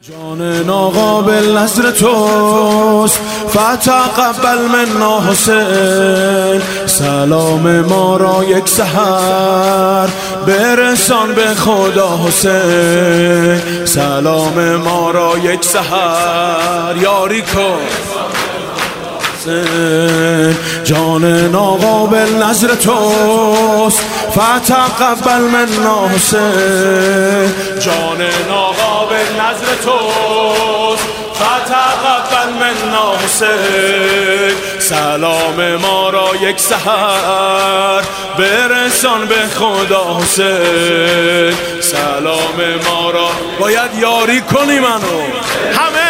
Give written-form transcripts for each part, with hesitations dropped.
جان ناقابل نظر توست فتقبل منا حسین. سلام ما را یک سحر برسان به خدا حسین. سلام ما را یک سحر یاری کن. جان ناقابل نظر توست فتقبل منا حسین. جان ناقابل نظر توست فتقبل منا حسین. سلام ما را یک سحر برسان به خدا حسین. سلام ما را باید یاری کنی منو همه.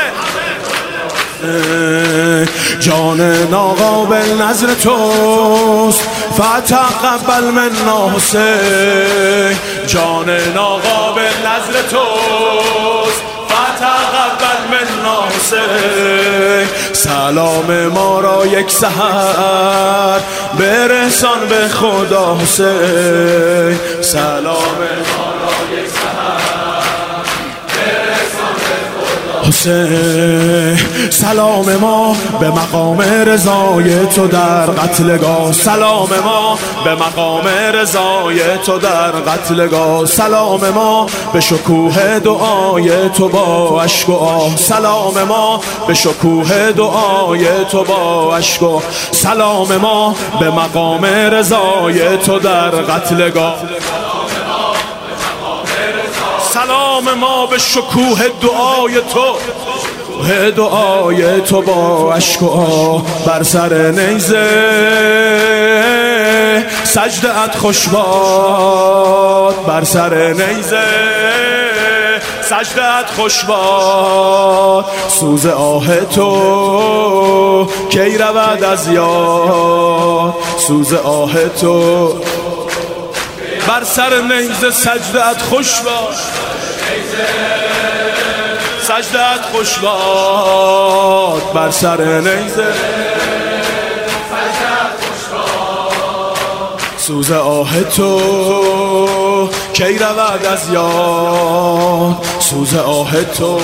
جان ناقابل نظر توست فتقبل منا حسین. جان ناقابل نظر توست فتقبل منا حسین. سلام ما را یک سحر برسان به خدا حسین. سلام ما را یک سحر حسین. سلام ما به مقام رضای تو در قتلگاه. سلام ما به مقام رضای تو در قتلگاه. سلام ما به شکوه دعای تو با اشک و آه. سلام ما به شکوه دعای تو با اشک و سلام ما به مقام رضای تو در قتلگاه. سلام ما به شکوه دعای تو دعای تو با اشک و آه. بر سر نیزه سجده ات خوش باد. بر سر نیزه سجده ات خوش باد. سوز آه تو کی رود از یاد. سوز آه تو بر سر نیزه سجده ات خوش باد. سجده ات خوش باد. بر سر نیزه سجده ات خوش باد. سوز آه تو کی رود از یاد. سوز آه تو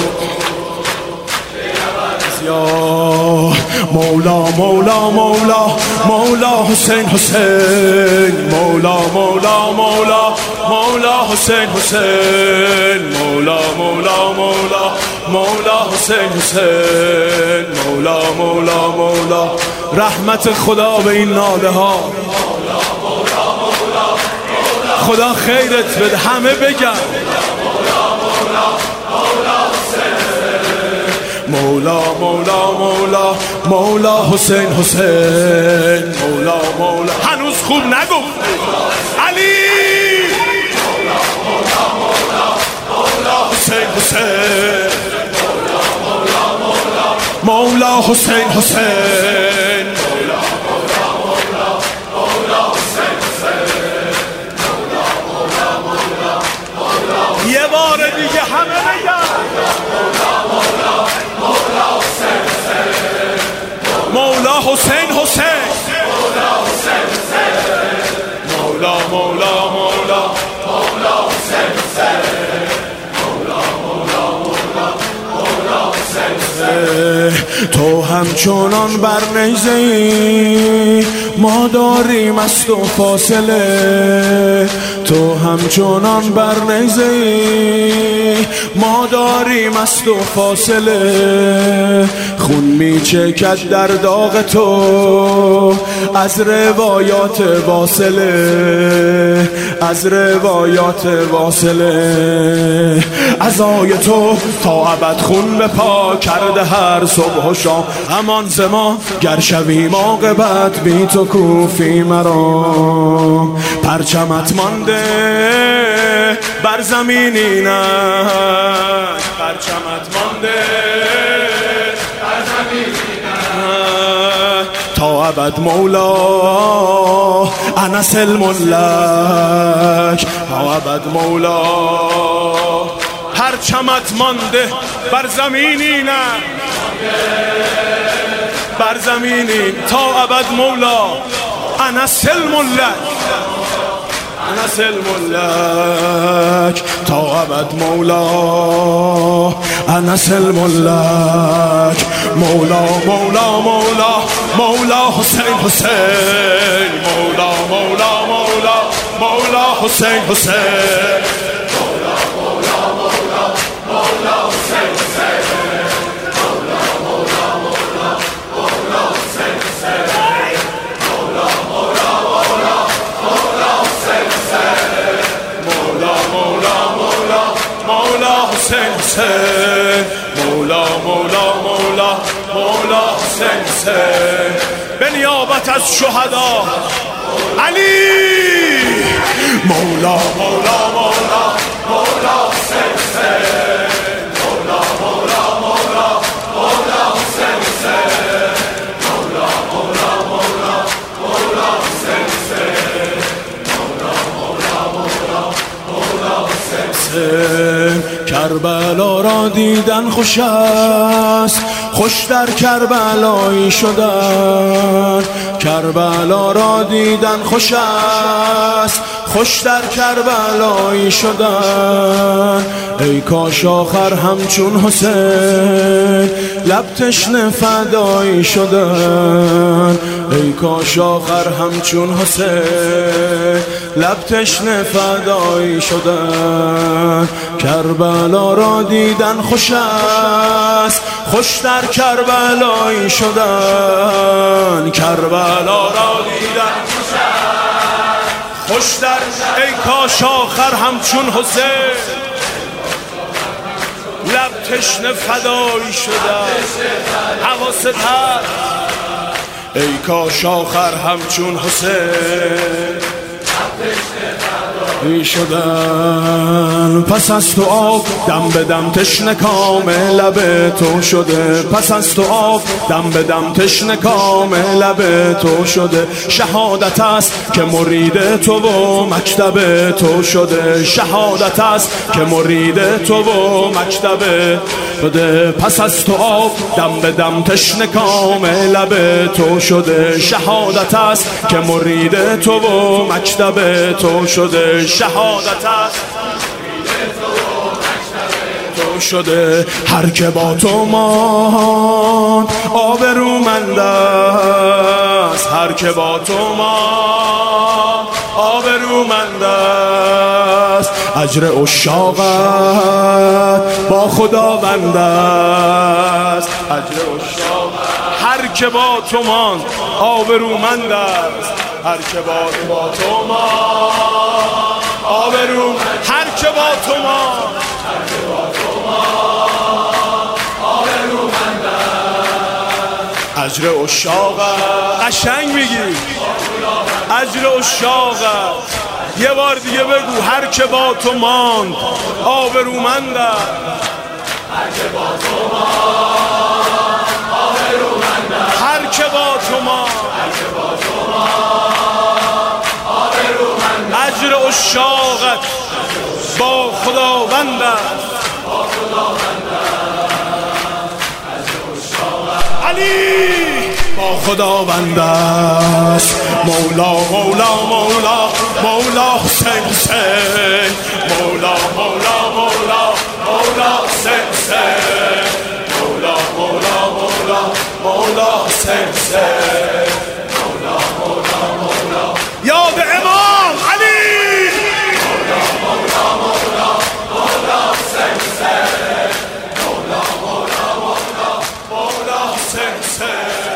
مولا مولا مولا مولا حسین حسین. مولا مولا مولا مولا حسین حسین. مولا مولا مولا مولا حسین حسین. مولا مولا مولا رحمت خدا به این ناله ها. خدا خیرت بده همه بگن مولا مولا مولا مولا حسین حسین. مولا مولا هنوز خوب نگفت علی. مولا مولا مولا مولا حسین حسین. مولا مولا مولا مولا حسین حسین. مولا مولا مولا مولا حسین حسین. مولا مولا مولا مولا. یه بار دیگه همه بگن مولا حسین حسین. مولا مولا مولا مولا حسین حسین. مولا مولا مولا مولا حسین حسین. تو همچنان بر نیزه‌ای ما داریم است و فاصله. تو همچنان بر نیزه‌ای ما داریم است و فاصله. خون میچکد در داغ تو از روایات واصله. از روایات واصله. عزای تو تا ابد خون به پا کرده هر صبح و شام. امان ز ما گر شویم عاقبت بی تو کوفی مرا. پرچمت مانده بر زمین اینک. پرچمت مانده بر زمین اینک. تا ابد مولا انا سلم لک. تا ابد مولا پرچمت مانده بر زمین اینک. بر زمینی تا ابد مولا انا سلم لک. انا سلم لک. تا ابد مولا انس الملک مولا مولا مولا مولا حسین حسین مولا مولا مولا مولا حسین حسین مولا مولا مولا مولا حسین حسین مولا مولا مولا مولا حسین حسین مولا مولا مولا مولا حسین حسین مولا مولا مولا مولا حسین حسین مولا مولا مولا مولا حسین حسین به نیابت از شهدا علی مولا مولا مولا مولا حسین حسین مولا مولا مولا مولا حسین حسین مولا مولا مولا مولا حسین حسین مولا مولا مولا مولا حسین حسین کربلا را دیدن خوش است، خوش در کربلایی شدن. کربلا را دیدن خوش است، خوش در کربلایی شدن. ای کاش آخر همچون حسین لب تشنه فدایی شدن. ای کاش آخر همچون حسین لب تشنه فدایی شدن. کربلا را دیدن خوش است، خوش در کربلایی شدن. کربلا را دیدن خوش است، خوش در ای کاش آخر همچون حسین لب تشنه فدایی شدن. حواست هست ای کاش آخر همچون حسین شدن. پس از تو آب دم به دم تشنه کام لب تو شده. پس از تو آب دم به دم تشنه کام لب تو شده. شهادت است که مرید تو و مکتب تو شده. شهادت است که مرید تو و مکتب شده. پس از تو آب دم به دم تشنه کام لب تو شده. شهادت است که مرید تو و مکتب تو شده. شهادت است تو شده. هر که با تو ماند آبرومند است. هر که با تو ماند آبرومند است. اجر عشاقت با خداوند است. اجر عشاقت هر که با تو ماند آبرومند است. هر که با تو ماند آبرومند. هر که با تو ماند آبرومند است. اجر عشاقت قشنگ میگی اجر عشاقت. یه بار دیگه بگو هر که با تو ماند آبرومند است. هر که با تو ماند آبرومند است. هر که با تو ماند اجر عشاقت با خداوند است. علی با خداوند است. مولا مولا مولا مولا حسین حسین مولا مولا مولا مولا حسین حسین مولا مولا مولا مولا حسین حسین مولا مولا مولا یاد امام علی مولا مولا مولا مولا حسین حسین مولا مولا مولا مولا حسین حسین